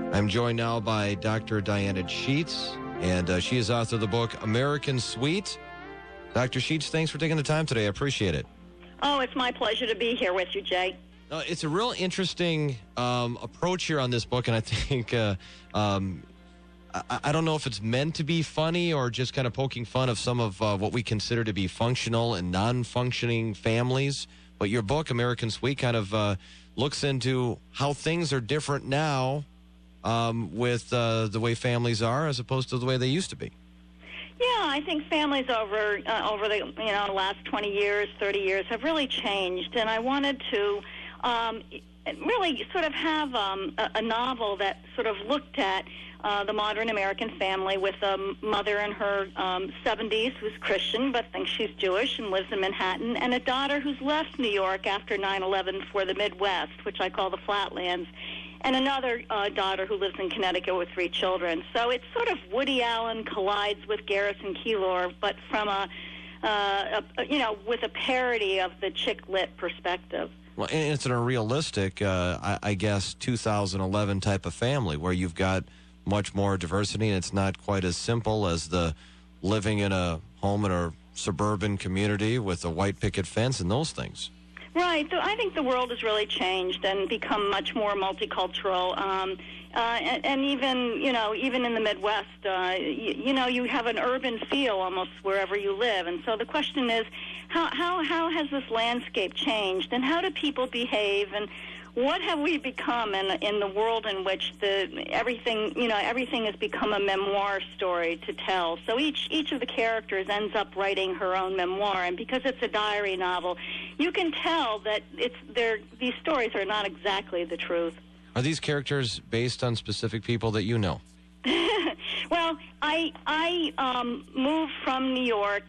I'm joined now by Dr. Diana Sheets, and she is author of the book American Sweet. Dr. Sheets, thanks for taking the time today. I appreciate it. Oh, it's my pleasure to be here with you, Jay. It's a real interesting approach here on this book, and I think I don't know if it's meant to be funny or just kind of poking fun of some of what we consider to be functional and non-functioning families. But your book, American Sweet, kind of looks into how things are different now with the way families are as opposed to the way they used to be. Yeah, I think families over the last 20 years, 30 years have really changed, and I wanted to really sort of have a novel that sort of looked at the modern American family with a mother in her 70s who's Christian but thinks she's Jewish and lives in Manhattan, and a daughter who's left New York after 9/11 for the Midwest, which I call the Flatlands, and another daughter who lives in Connecticut with 3 children. So it's sort of Woody Allen collides with Garrison Keillor, but from with a parody of the chick lit perspective. Well, and it's an unrealistic, I guess, 2011 type of family where you've got much more diversity, and it's not quite as simple as the living in a home in a suburban community with a white picket fence and those things. Right. I think the world has really changed and become much more multicultural. And even in the Midwest, you have an urban feel almost wherever you live. And so the question is, how has this landscape changed, and how do people behave, and what have we become in the world in which everything has become a memoir story to tell? So each of the characters ends up writing her own memoir, and because it's a diary novel, you can tell that these stories are not exactly the truth. Are these characters based on specific people that you know? Well, I moved from New York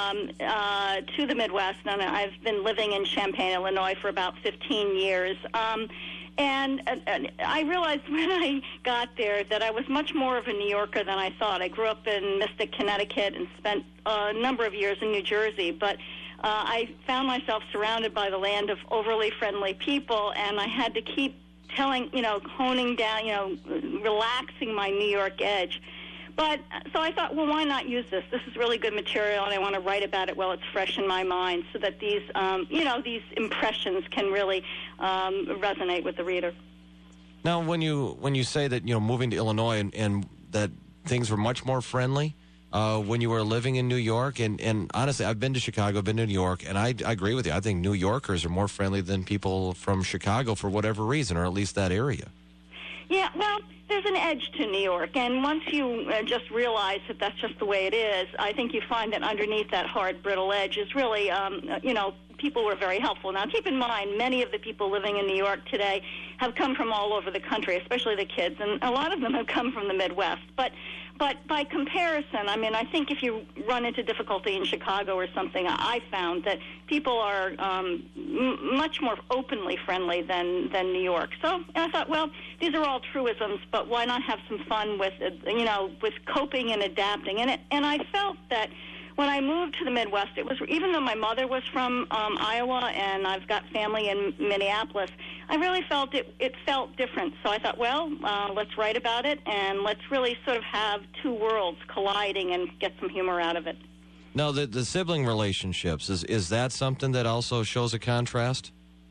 to the Midwest, and I've been living in Champaign, Illinois for about 15 years. And I realized when I got there that I was much more of a New Yorker than I thought. I grew up in Mystic, Connecticut, and spent a number of years in New Jersey, but I found myself surrounded by the land of overly friendly people, and I had to keep honing down, relaxing my New York edge. But so I thought, well, why not use this? This is really good material, and I want to write about it while it's fresh in my mind, so that these impressions can really resonate with the reader. Now, when you say that moving to Illinois and that things were much more friendly when you were living in New York, and honestly, I've been to Chicago, been to New York, and I agree with you. I think New Yorkers are more friendly than people from Chicago for whatever reason, or at least that area. Yeah, well, there's an edge to New York, and once you just realize that that's just the way it is, I think you find that underneath that hard, brittle edge is really, people were very helpful. Now, keep in mind, many of the people living in New York today have come from all over the country, especially the kids, and a lot of them have come from the Midwest. But by comparison, I mean, I think if you run into difficulty in Chicago or something, I found that people are much more openly friendly than New York. So I thought, well, these are all truisms, but why not have some fun with coping and adapting? And I felt that when I moved to the Midwest, it was, even though my mother was from Iowa and I've got family in Minneapolis, I really felt it felt different. So I thought, well, let's write about it, and let's really sort of have two worlds colliding and get some humor out of it. Now, the sibling relationships, is that something that also shows a contrast?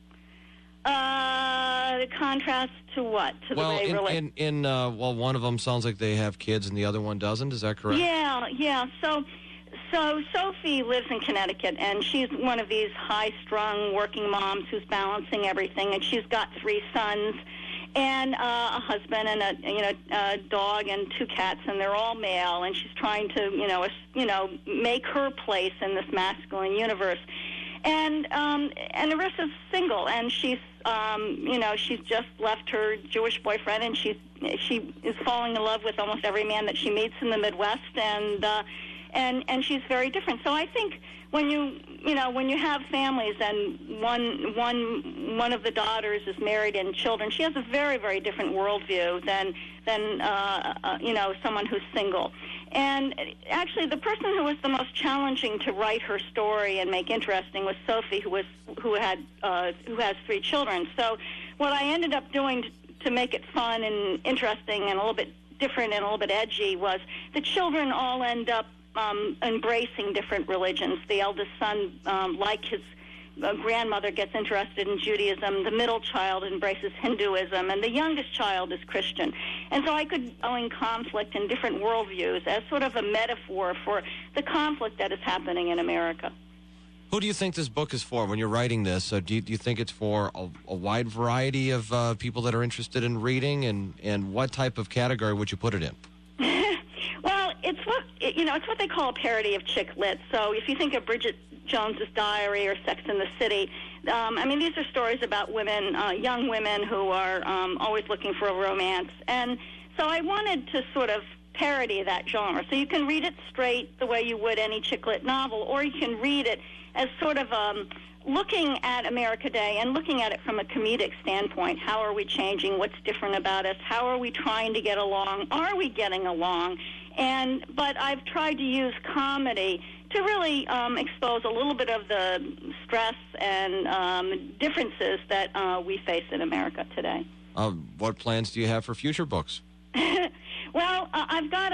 The contrast to what? To well, the way one of them sounds like they have kids and the other one doesn't. Is that correct? Yeah. So Sophie lives in Connecticut, and she's one of these high-strung working moms who's balancing everything, and she's got 3 sons and a husband and a dog and 2 cats, and they're all male, and she's trying to make her place in this masculine universe. And Arissa's single, and she's just left her Jewish boyfriend, and she is falling in love with almost every man that she meets in the Midwest, and she's very different. So I think when you have families and one of the daughters is married and children, she has a very, very different worldview than someone who's single. And actually, the person who was the most challenging to write her story and make interesting was Sophie, who has 3 children. So what I ended up doing to make it fun and interesting and a little bit different and a little bit edgy was the children all end up embracing different religions. The eldest son, like his grandmother, gets interested in Judaism. The middle child embraces Hinduism, and the youngest child is Christian. And so I could go in conflict in different worldviews as sort of a metaphor for the conflict that is happening in America. Who do you think this book is for when you're writing this? Do you think it's for a wide variety of people that are interested in reading, and what type of category would you put it in? Well, it's what they call a parody of chick lit. So if you think of Bridget Jones's Diary or Sex and the City, these are stories about women, young women who are always looking for a romance. And so I wanted to sort of parody that genre. So you can read it straight the way you would any chick lit novel, or you can read it as sort of looking at America Day and looking at it from a comedic standpoint. How are we changing? What's different about us? How are we trying to get along? Are we getting along? But I've tried to use comedy to really expose a little bit of the stress and differences that we face in America today. What plans do you have for future books? Well, I've got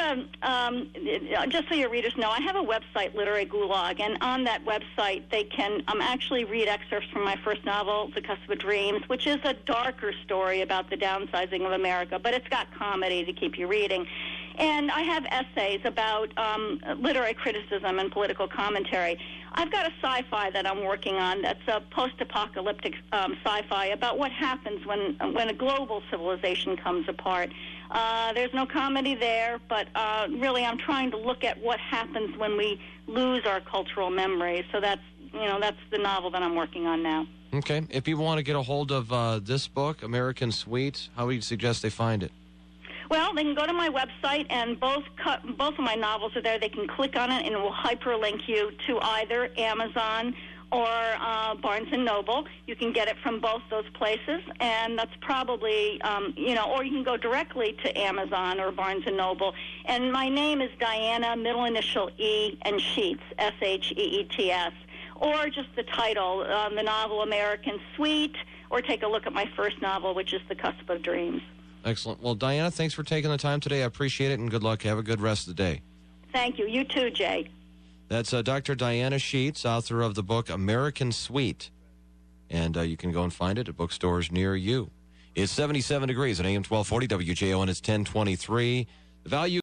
just so your readers know, I have a website, Literary Gulag, and on that website they can actually read excerpts from my first novel, The Cusp of Dreams, which is a darker story about the downsizing of America, but it's got comedy to keep you reading. And I have essays about literary criticism and political commentary. I've got a sci-fi that I'm working on that's a post-apocalyptic sci-fi about what happens when a global civilization comes apart. There's no comedy there, but really I'm trying to look at what happens when we lose our cultural memories. So that's the novel that I'm working on now. Okay. If people want to get a hold of this book, American Sweet, how would you suggest they find it? Well, they can go to my website, and both of my novels are there. They can click on it, and it will hyperlink you to either Amazon or Barnes & Noble. You can get it from both those places, and that's probably, or you can go directly to Amazon or Barnes & Noble. And my name is Diana, middle initial E, and Sheets, S-H-E-E-T-S, or just the title, the novel American Sweet, or take a look at my first novel, which is The Cusp of Dreams. Excellent. Well, Diana, thanks for taking the time today. I appreciate it, and good luck. Have a good rest of the day. Thank you. You too, Jay. That's Dr. Diana Sheets, author of the book American Sweet. And you can go and find it at bookstores near you. It's 77 degrees at AM 1240 WJO, and it's 1023. The value